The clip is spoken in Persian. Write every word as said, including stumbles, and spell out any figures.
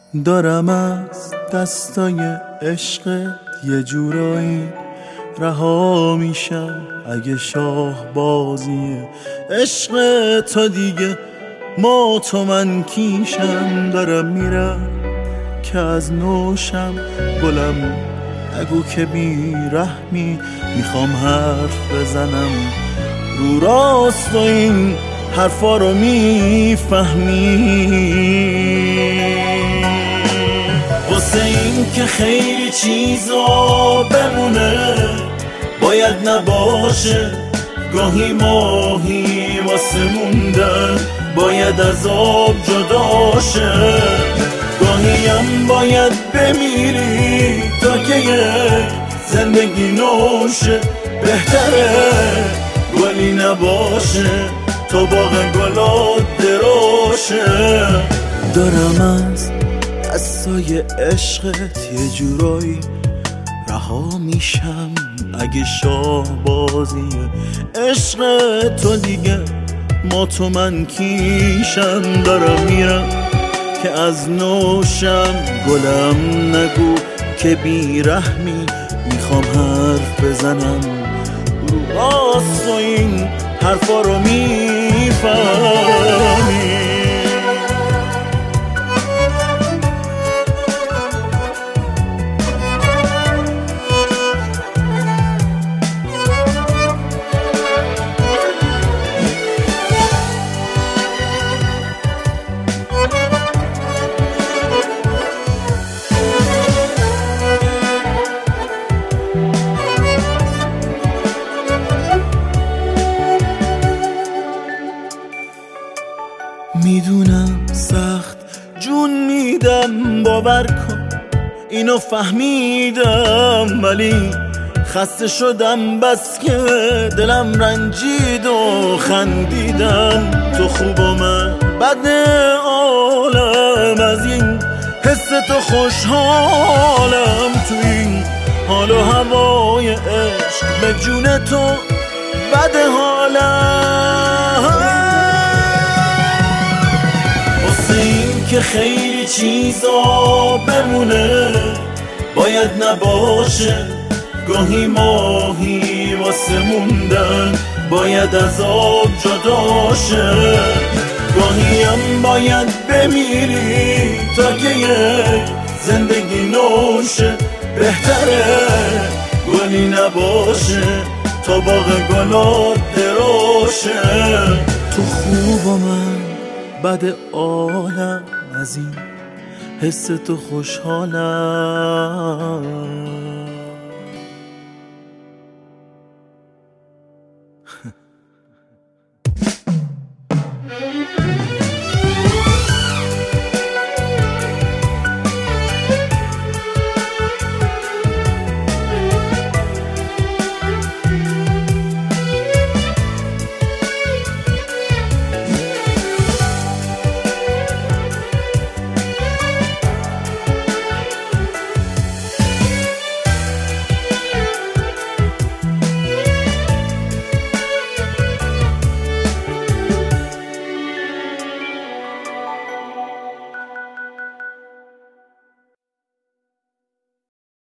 دارم از دستای عشقت یه جورایی رها میشم، اگه شاه بازی عشق تو دیگه ما تو من کیشم. دارم میرم که از نوشم گلم، نگو که بی رحمی، میخوام حرف بزنم رو راست و این حرفا رو میفهمی. واسه این که خیلی چیزا بمونه باید نباشه، گاهی ماهی واسه موندن باید از آب جداشه، گاهی هم باید بمیری تا که یه زندگی نوشه. بهتره گلی نباشه تا باغ گلات دراشه. دارم از دستای عشقت یه جورایی رها میشم، اگه شاه بازی عشق تو دیگه ما تو من کیشم. دارم میرم که از نوشم گلم، نگو که بی رحمی، میخوام حرف بزنم رو راست و این حرفا رو میفهمی. میدونم سخت جون میدم، باور کن اینو فهمیدم، ولی خسته شدم بس که دلم رنجید و خندیدم. تو خوب و من بد عالم، از این حس تو خوشحالم، تو این حال و هوای عشق به جون تو بد حالم. که خیلی چیزا بمونه باید نباشه، گاهی ماهی واسه موندن باید از آب جداشه، گاهی هم باید بمیری تا که یه زندگی نوشه. بهتره گلی نباشه تا باغ گلات دراشه. تو خوب و من بد عالم، از این حس تو خوشحالم.